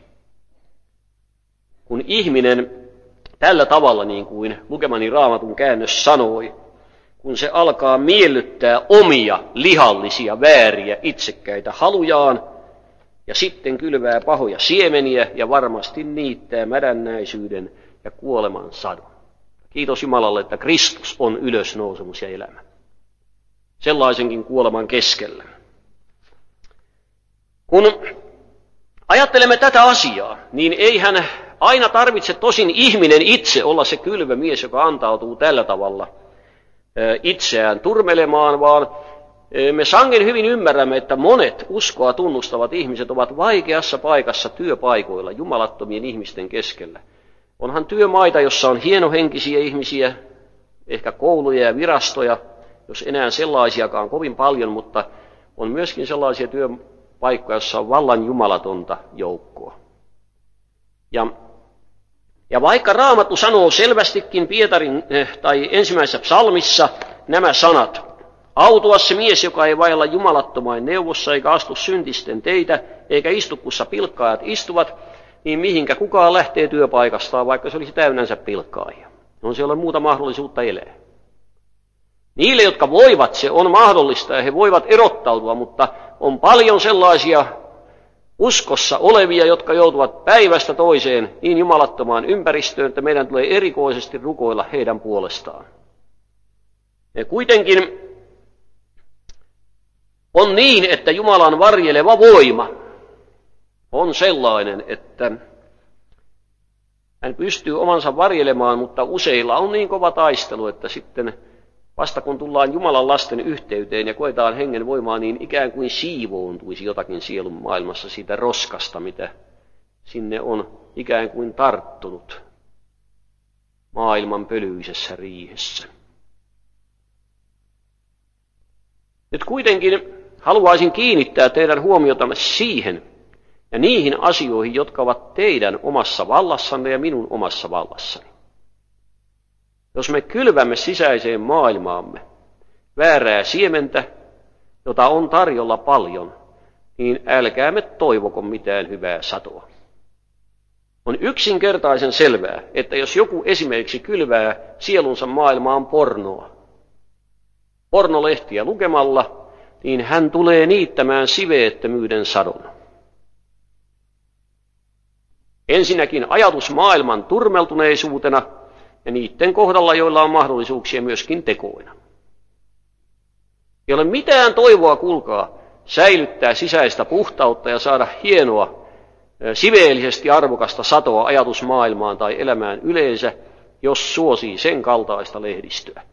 Speaker 1: Kun ihminen tällä tavalla, niin kuin lukemani Raamatun käännös sanoi, kun se alkaa miellyttää omia lihallisia, vääriä, itsekkäitä halujaan, ja sitten kylvää pahoja siemeniä ja varmasti niittää mädännäisyyden ja kuoleman sadon. Kiitos Jumalalle, että Kristus on ylösnousemus ja elämä. Sellaisenkin kuoleman keskellä. Kun ajattelemme tätä asiaa, niin eihän aina tarvitse tosin ihminen itse olla se kylvämies, joka antautuu tällä tavalla itseään turmelemaan, vaan me sangen hyvin ymmärrämme, että monet uskoa tunnustavat ihmiset ovat vaikeassa paikassa työpaikoilla, jumalattomien ihmisten keskellä. Onhan työmaita, jossa on hienohenkisiä ihmisiä, ehkä kouluja ja virastoja, jos enää sellaisiakaan kovin paljon, mutta on myöskin sellaisia työpaikkoja, joissa on vallan jumalatonta joukkoa. Ja, ja vaikka Raamattu sanoo selvästikin Pietarin tai ensimmäisessä psalmissa nämä sanat, autua se mies, joka ei vailla jumalattomain neuvossa, eikä astu syntisten teitä, eikä istu, kussa pilkkaajat istuvat, niin mihinkä kukaan lähtee työpaikastaan, vaikka se olisi täynnänsä pilkkaajia. On siellä muuta mahdollisuutta elää. Niille, jotka voivat, se on mahdollista ja he voivat erottautua, mutta on paljon sellaisia uskossa olevia, jotka joutuvat päivästä toiseen niin jumalattomaan ympäristöön, että meidän tulee erikoisesti rukoilla heidän puolestaan. Ja kuitenkin on niin, että Jumalan varjeleva voima on sellainen, että hän pystyy omansa varjelemaan, mutta useilla on niin kova taistelu, että sitten vasta kun tullaan Jumalan lasten yhteyteen ja koetaan hengen voimaa, niin ikään kuin siivoontuisi jotakin sielun maailmassa siitä roskasta, mitä sinne on ikään kuin tarttunut maailman pölyisessä riihessä. Nyt kuitenkin haluaisin kiinnittää teidän huomiotanne siihen ja niihin asioihin, jotka ovat teidän omassa vallassanne ja minun omassa vallassani. Jos me kylvämme sisäiseen maailmaamme väärää siementä, jota on tarjolla paljon, niin älkäämme toivoko mitään hyvää satoa. On yksinkertaisen selvää, että jos joku esimerkiksi kylvää sielunsa maailmaan pornoa, pornolehtiä lukemalla, niin hän tulee niittämään siveettömyyden sadon. Ensinnäkin ajatus maailman turmeltuneisuutena ja niiden kohdalla, joilla on mahdollisuuksia myöskin tekoina. Ei ole mitään toivoa, kuulkaa, säilyttää sisäistä puhtautta ja saada hienoa, siveellisesti arvokasta satoa ajatusmaailmaan tai elämään yleensä, jos suosii sen kaltaista lehdistöä.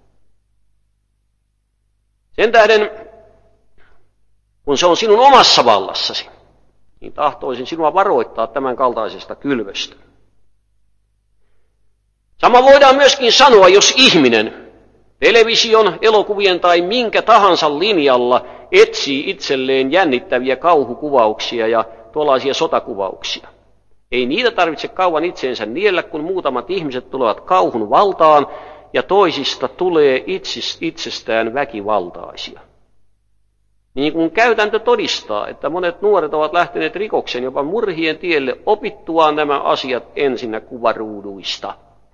Speaker 1: Sen tähden, kun se on sinun omassa vallassasi, niin tahtoisin sinua varoittaa tämän kaltaisesta kylvöstä. Sama voidaan myöskin sanoa, jos ihminen television, elokuvien tai minkä tahansa linjalla etsii itselleen jännittäviä kauhukuvauksia ja tuollaisia sotakuvauksia. Ei niitä tarvitse kauan itseensä niellä, kun muutamat ihmiset tulevat kauhun valtaan ja toisista tulee itsestään väkivaltaisia. Niin kuin käytäntö todistaa, että monet nuoret ovat lähteneet rikoksen, jopa murhien tielle opittuaan nämä asiat ensinnä kuvaruuduista.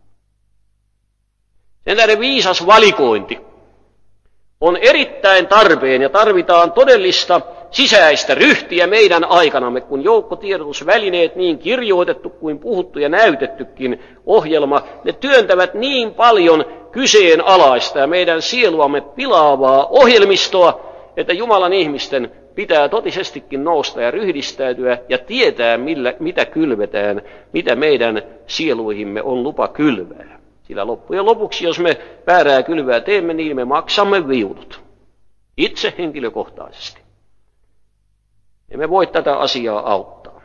Speaker 1: Sen tähden viisas valikointi on erittäin tarpeen ja tarvitaan todellista sisäistä ryhtiä meidän aikanamme, kun joukkotiedotusvälineet, niin kirjoitettu kuin puhuttu ja näytettykin ohjelma, ne työntävät niin paljon kyseenalaista ja meidän sieluamme pilaavaa ohjelmistoa, että Jumalan ihmisten pitää totisestikin nousta ja ryhdistäytyä ja tietää, millä, mitä kylvetään, mitä meidän sieluihimme on lupa kylvää. Sillä loppujen lopuksi, jos me väärää kylvää teemme, niin me maksamme viulut. Itse henkilökohtaisesti. Emme voi tätä asiaa auttaa.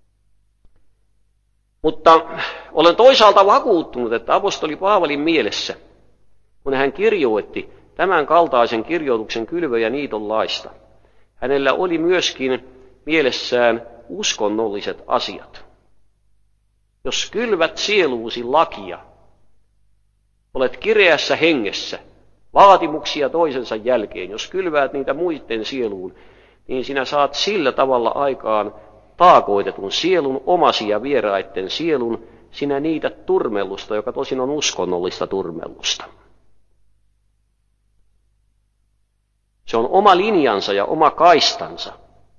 Speaker 1: Mutta olen toisaalta vakuuttunut, että apostoli Paavalin mielessä, kun hän kirjoitti tämän kaltaisen kirjoituksen kylvö- ja niiton laista, hänellä oli myöskin mielessään uskonnolliset asiat. Jos kylvät sieluusi lakia, olet kireässä hengessä, vaatimuksia toisensa jälkeen, jos kylväät niitä muiden sieluun, niin sinä saat sillä tavalla aikaan taakoitetun sielun, omasi ja vieraiden sielun, sinä niität turmellusta, joka tosin on uskonnollista turmellusta. Se on oma linjansa ja oma kaistansa.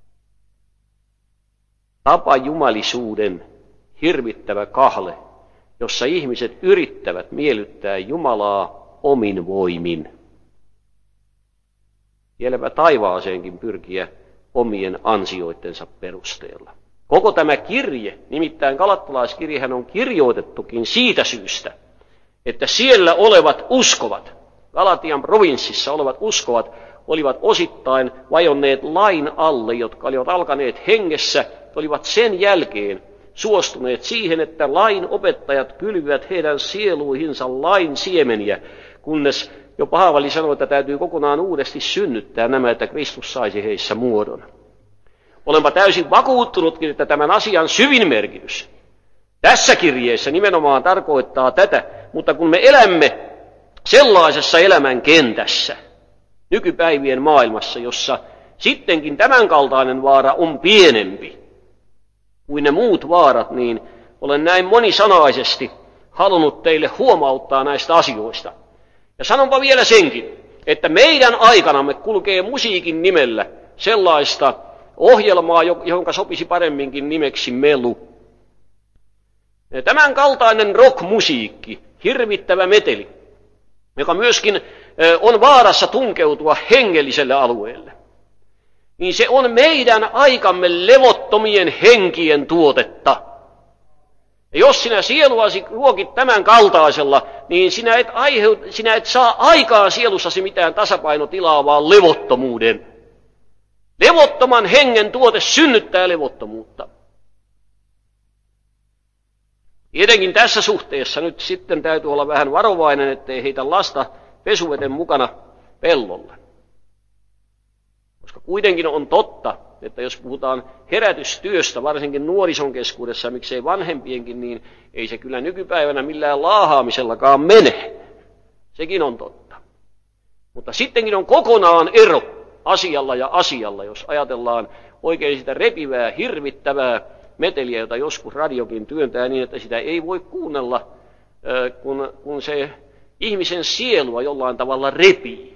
Speaker 1: Tapajumalisuuden hirvittävä kahle, jossa ihmiset yrittävät miellyttää Jumalaa omin voimin. Vieläpä taivaaseenkin pyrkiä omien ansioittensa perusteella. Koko tämä kirje, nimittäin galattalaiskirjehän on kirjoitettukin siitä syystä, että siellä olevat uskovat, Galatian provinssissa olevat uskovat, olivat osittain vajonneet lain alle, jotka olivat alkaneet hengessä, olivat sen jälkeen suostuneet siihen, että lain opettajat kylvivät heidän sieluihinsa lain siemeniä, kunnes jo Paavali sanoi, että täytyy kokonaan uudesti synnyttää nämä, että Kristus saisi heissä muodon. Olenpa täysin vakuuttunutkin, että tämän asian syvin merkitys tässä kirjeessä nimenomaan tarkoittaa tätä, mutta kun me elämme sellaisessa elämän kentässä, nykypäivien maailmassa, jossa sittenkin tämänkaltainen vaara on pienempi kuin ne muut vaarat, niin olen näin monisanaisesti halunnut teille huomauttaa näistä asioista. Ja sanonpa vielä senkin, että meidän aikanamme kulkee musiikin nimellä sellaista ohjelmaa, johon sopisi paremminkin nimeksi melu. Tämän kaltainen rockmusiikki, hirvittävä meteli, joka myöskin on vaarassa tunkeutua hengelliselle alueelle, niin se on meidän aikamme levottomien henkien tuotetta. Ja jos sinä sieluasi ruokit tämän kaltaisella, niin sinä et, aiheut, sinä et saa aikaan sielussasi mitään tasapainotilaa, vaan levottomuuden. Levottoman hengen tuote synnyttää levottomuutta. Tietenkin tässä suhteessa nyt sitten täytyy olla vähän varovainen, ettei heitä lasta pesuveden mukana pellolle. Koska kuitenkin on totta, että jos puhutaan herätystyöstä, varsinkin nuorison keskuudessa, miksei vanhempienkin, niin ei se kyllä nykypäivänä millään laahaamisellakaan mene. Sekin on totta. Mutta sittenkin on kokonaan ero asialla ja asialla, jos ajatellaan oikein sitä repivää, hirvittävää meteliä, jota joskus radiokin työntää niin, että sitä ei voi kuunnella, kun, kun se ihmisen sielua jollain tavalla repii.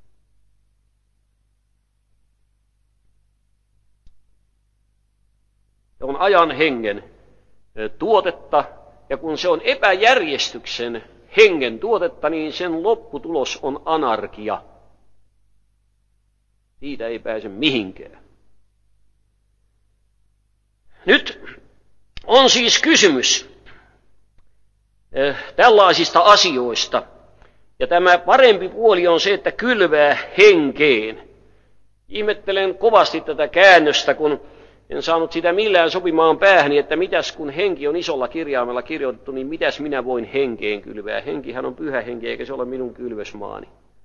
Speaker 1: Se on ajan hengen tuotetta, ja kun se on epäjärjestyksen hengen tuotetta, niin sen lopputulos on anarkia. Siitä ei pääse mihinkään. Nyt on siis kysymys tällaisista asioista, ja tämä parempi puoli on se, että kylvää henkeen. Ihmettelen kovasti tätä käännöstä, kun en saanut sitä millään sopimaan päähäni, että mitäs kun henki on isolla kirjaimella kirjoitettu, niin mitäs minä voin henkeen kylvää. Henkihän on pyhä henki, eikä se ole minun kylvösmaani.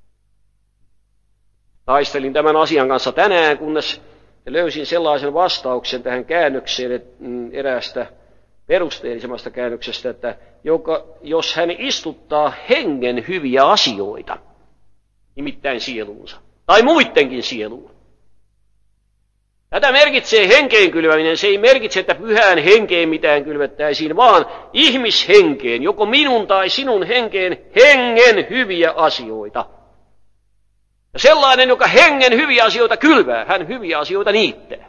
Speaker 1: Taistelin tämän asian kanssa tänään, kunnes löysin sellaisen vastauksen tähän käännökseen eräästä perusteellisemmasta käännöksestä, että joka, jos hän istuttaa hengen hyviä asioita, nimittäin sieluunsa, tai muidenkin sieluun, Tätä merkitsee henkeen kylväminen. Se ei merkitse, että pyhään henkeen mitään kylvettäisiin, vaan ihmishenkeen, joko minun tai sinun henkeen, hengen hyviä asioita. Ja sellainen, joka hengen hyviä asioita kylvää, hän hyviä asioita niittää.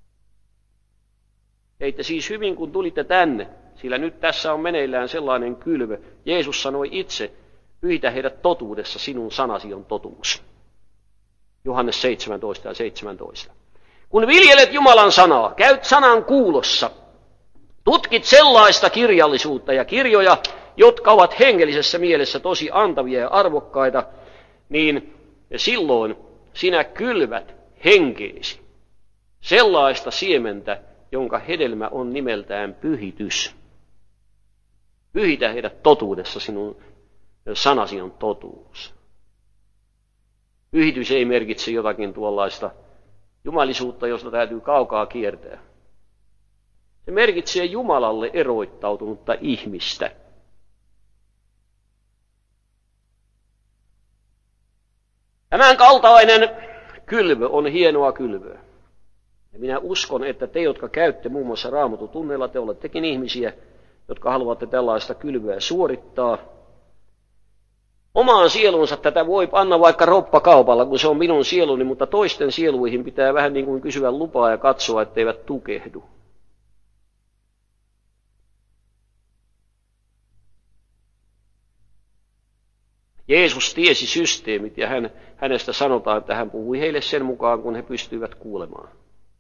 Speaker 1: Teitte siis hyvin, kun tulitte tänne, sillä nyt tässä on meneillään sellainen kylvö. Jeesus sanoi itse, pyhitä heidät totuudessa, sinun sanasi on totuus. Johannes seitsemäntoista ja seitsemäntoista. Kun viljelet Jumalan sanaa, käyt sanan kuulossa, tutkit sellaista kirjallisuutta ja kirjoja, jotka ovat hengellisessä mielessä tosi antavia ja arvokkaita, niin silloin sinä kylvät henkeesi sellaista siementä, jonka hedelmä on nimeltään pyhitys. Pyhitä heidät totuudessa, sinun sanasi on totuus. Pyhitys ei merkitse jotakin tuollaista jumalisuutta, josta täytyy kaukaa kiertää. Se merkitsee Jumalalle eroittautunutta ihmistä. Tämän kaltainen kylvö on hienoa kylvöä. Ja minä uskon, että te, jotka käytte muun muassa Raamatutunneilla, te olettekin ihmisiä, jotka haluatte tällaista kylvöä suorittaa. Omaan sielunsa tätä voi panna vaikka roppakaupalla, kun se on minun sieluni, mutta toisten sieluihin pitää vähän niin kuin kysyä lupaa ja katsoa, etteivät tukehdu. Jeesus tiesi systeemit ja hän, hänestä sanotaan, että hän puhui heille sen mukaan, kun he pystyivät kuulemaan.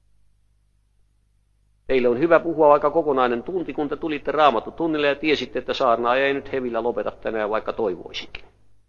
Speaker 1: Teille on hyvä puhua vaikka kokonainen tunti, kun te tulitte Raamatutunnille ja tiesitte, että saarnaaja ei nyt hevillä lopeta tänään, vaikka toivoisinkin.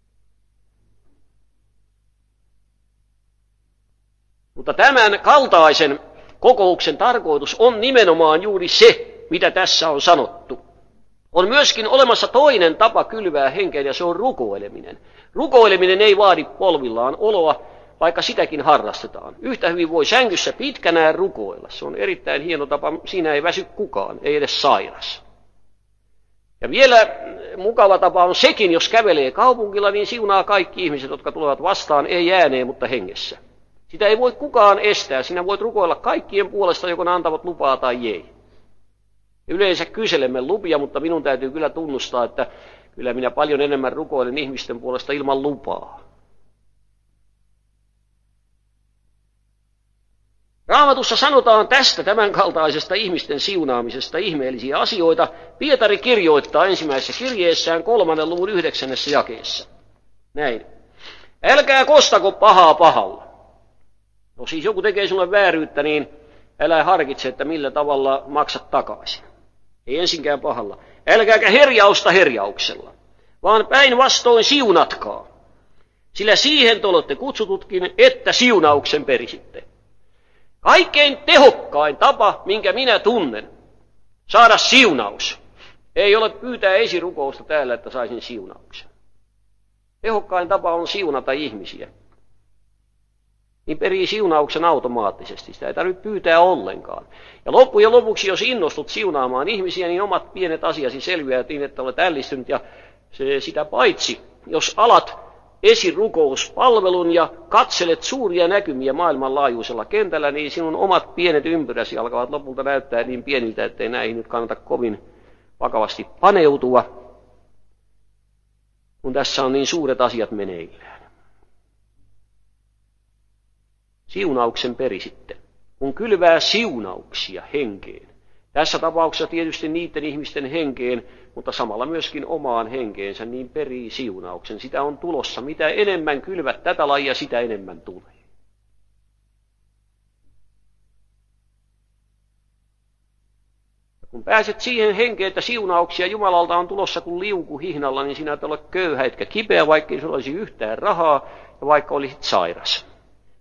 Speaker 1: Mutta tämän kaltaisen kokouksen tarkoitus on nimenomaan juuri se, mitä tässä on sanottu. On myöskin olemassa toinen tapa kylvää henkeen, ja se on rukoileminen. Rukoileminen ei vaadi polvillaan oloa, vaikka sitäkin harrastetaan. Yhtä hyvin voi sängyssä pitkänään rukoilla. Se on erittäin hieno tapa, siinä ei väsy kukaan, ei edes sairas. Ja vielä mukava tapa on sekin, jos kävelee kaupungilla, niin siunaa kaikki ihmiset, jotka tulevat vastaan, ei ääneen, mutta hengessä. Sitä ei voi kukaan estää, sinä voit rukoilla kaikkien puolesta, joko ne antavat lupaa tai ei. Yleensä kyselemme lupia, mutta minun täytyy kyllä tunnustaa, että kyllä minä paljon enemmän rukoilen ihmisten puolesta ilman lupaa. Raamatussa sanotaan tästä tämänkaltaisesta ihmisten siunaamisesta ihmeellisiä asioita. Pietari kirjoittaa ensimmäisessä kirjeessään kolmannen luvun yhdeksännessä jakeessa. Näin. Älkää kostako pahaa pahalla. No siis joku tekee sinulle vääryyttä, niin älä harkitse, että millä tavalla maksat takaisin. Ei ensinkään pahalla. Älkääkä herjausta herjauksella, vaan päinvastoin siunatkaa. Sillä siihen te olette kutsututkin, että siunauksen perisitte. Kaikkein tehokkain tapa, minkä minä tunnen, saada siunaus, ei ole pyytää esirukousta täällä, että saisin siunauksen. Tehokkain tapa on siunata ihmisiä. Niin perii siunauksen automaattisesti. Sitä ei tarvitse pyytää ollenkaan. Ja loppujen lopuksi, jos innostut siunaamaan ihmisiä, niin omat pienet asiasi selviävät niin, että olet ällistynyt. Ja se, sitä paitsi, jos alat esirukouspalvelun ja katselet suuria näkymiä maailmanlaajuisella kentällä, niin sinun omat pienet ympyräsi alkavat lopulta näyttää niin pieniltä, ettei näihin nyt kannata kovin vakavasti paneutua, kun tässä on niin suuret asiat meneillään. Siunauksen perisitte, kun kylvää siunauksia henkeen. Tässä tapauksessa tietysti niiden ihmisten henkeen, mutta samalla myöskin omaan henkeensä, niin perii siunauksen. Sitä on tulossa. Mitä enemmän kylvät tätä lajia, sitä enemmän tulee. Kun pääset siihen henkeen, että siunauksia Jumalalta on tulossa kuin liuku hihnalla, niin sinä et ole köyhä etkä kipeä, vaikka ei sinulla olisi yhtään rahaa ja vaikka olisit sairas.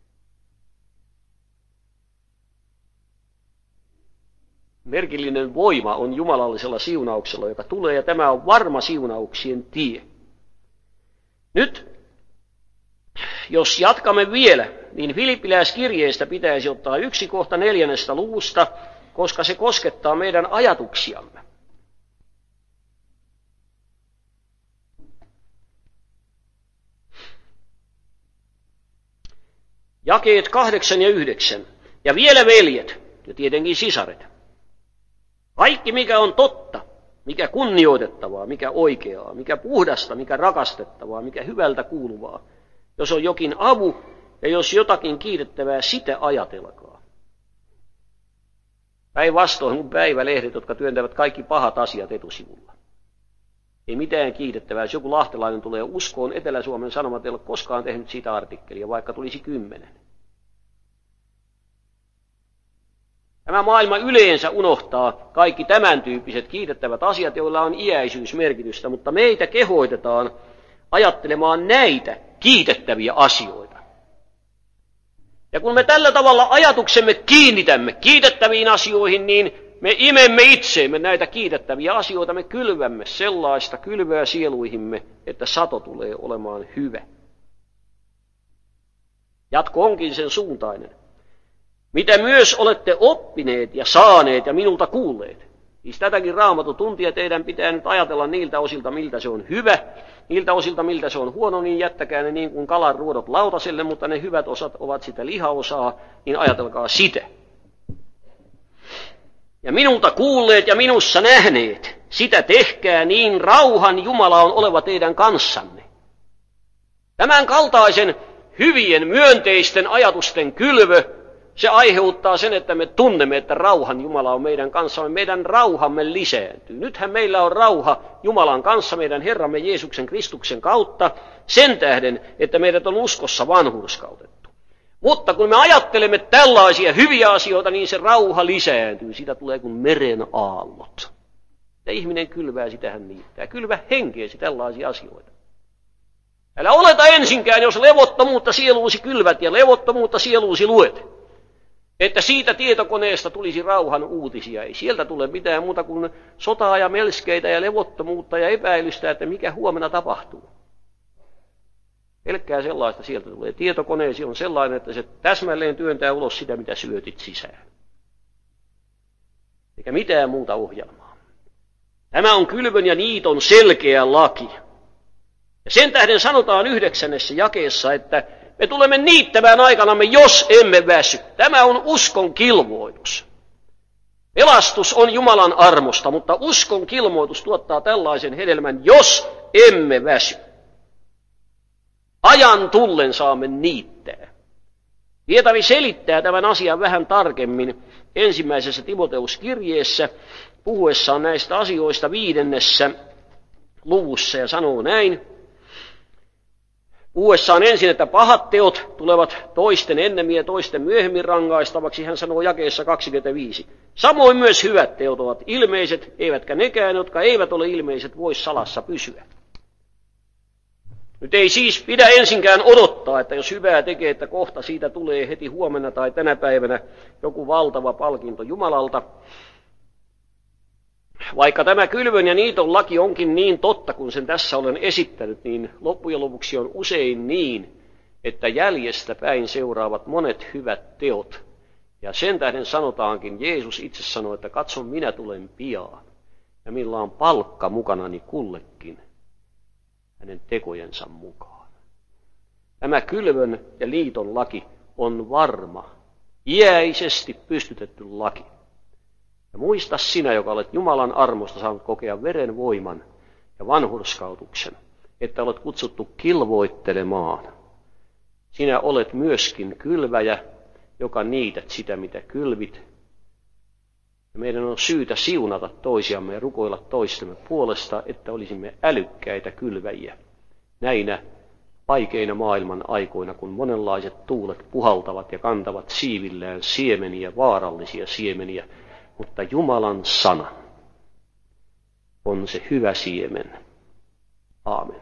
Speaker 1: Merkillinen voima on jumalallisella siunauksella, joka tulee, ja tämä on varma siunauksien tie. Nyt, jos jatkamme vielä, niin Filippiläiskirjeestä pitäisi ottaa yksi kohta neljännestä luvusta, koska se koskettaa meidän ajatuksiamme. Jakeet kahdeksan ja yhdeksän. Ja vielä veljet ja tietenkin sisaret. Kaikki mikä on totta, mikä kunnioitettavaa, mikä oikeaa, mikä puhdasta, mikä rakastettavaa, mikä hyvältä kuuluvaa. Jos on jokin avu ja jos jotakin kiitettävää, sitä ajatelkaa. Päinvastoin mun päivälehdet, jotka työntävät kaikki pahat asiat etusivulla. Ei mitään kiitettävää. Jos joku lahtelainen tulee uskoon, Etelä-Suomen Sanomat ei ole koskaan tehnyt siitä artikkelia, vaikka tulisi kymmenen. Tämä maailma yleensä unohtaa kaikki tämän tyyppiset kiitettävät asiat, joilla on iäisyysmerkitystä, mutta meitä kehoitetaan ajattelemaan näitä kiitettäviä asioita. Ja kun me tällä tavalla ajatuksemme kiinnitämme kiitettäviin asioihin, niin me imemme itseemme näitä kiitettäviä asioita, me kylvämme sellaista kylvöä sieluihimme, että sato tulee olemaan hyvä. Jatko onkin sen suuntainen. Mitä myös olette oppineet ja saaneet ja minulta kuulleet. Siis tätäkin Raamatun tuntia teidän pitää nyt ajatella niiltä osilta, miltä se on hyvä, niiltä osilta, miltä se on huono, niin jättäkää ne niin kuin kalan ruodot lautaselle, mutta ne hyvät osat ovat sitä lihaosaa, niin ajatelkaa sitä. Ja minulta kuulleet ja minussa nähneet, sitä tehkää, niin rauhan Jumala on oleva teidän kanssanne. Tämän kaltaisen hyvien myönteisten ajatusten kylvö, se aiheuttaa sen, että me tunnemme, että rauhan Jumala on meidän kanssamme. Meidän rauhamme lisääntyy. Nythän meillä on rauha Jumalan kanssa meidän Herramme Jeesuksen Kristuksen kautta sen tähden, että meidät on uskossa vanhurskautettu. Mutta kun me ajattelemme tällaisia hyviä asioita, niin se rauha lisääntyy. Siitä tulee kuin meren aallot. Ja ihminen kylvää, sitähän niittää. Kylvä henkeesi tällaisia asioita. Älä oleta ensinkään, jos levottomuutta sieluusi kylvät ja levottomuutta sieluusi luet, että siitä tietokoneesta tulisi rauhan uutisia. Ei sieltä tule mitään muuta kuin sotaa ja melskeitä ja levottomuutta ja epäilystä, että mikä huomenna tapahtuu. Pelkkää sellaista sieltä tulee. Tietokoneesi on sellainen, että se täsmälleen työntää ulos sitä, mitä syötit sisään. Eikä mitään muuta ohjelmaa. Tämä on kylvön ja niiton selkeä laki. Ja sen tähden sanotaan yhdeksännessä jakeessa, että me tulemme niittämään aikanamme, jos emme väsy. Tämä on uskon kilvoitus. Pelastus on Jumalan armosta, mutta uskon kilvoitus tuottaa tällaisen hedelmän, jos emme väsy. Ajan tullen saamme niittää. Pietari selittää tämän asian vähän tarkemmin ensimmäisessä Timoteuskirjeessä, puhuessaan näistä asioista viidennessä luvussa ja sanoo näin. Puhuessaan ensin, että pahat teot tulevat toisten ennemmin ja toisten myöhemmin rangaistavaksi, hän sanoo jakeessa kaksikymmentäviisi. Samoin myös hyvät teot ovat ilmeiset, eivätkä nekään, jotka eivät ole ilmeiset, voi salassa pysyä. Nyt ei siis pidä ensinkään odottaa, että jos hyvää tekee, että kohta siitä tulee heti huomenna tai tänä päivänä joku valtava palkinto Jumalalta. Vaikka tämä kylvön ja niiton laki onkin niin totta, kun sen tässä olen esittänyt, niin loppujen lopuksi on usein niin, että jäljestä päin seuraavat monet hyvät teot. Ja sen tähden sanotaankin, Jeesus itse sanoi, että katson, minä tulen pian, ja millä on palkka mukanani kullekin hänen tekojensa mukaan. Tämä kylvön ja liiton laki on varma, iäisesti pystytetty laki. Ja muista sinä, joka olet Jumalan armosta saanut kokea veren voiman ja vanhurskautuksen, että olet kutsuttu kilvoittelemaan. Sinä olet myöskin kylväjä, joka niität sitä, mitä kylvit. Ja meidän on syytä siunata toisiamme ja rukoilla toistemme puolesta, että olisimme älykkäitä kylväjiä näinä vaikeina maailman aikoina, kun monenlaiset tuulet puhaltavat ja kantavat siivillään siemeniä, vaarallisia siemeniä, mutta Jumalan sana on se hyvä siemen. Aamen.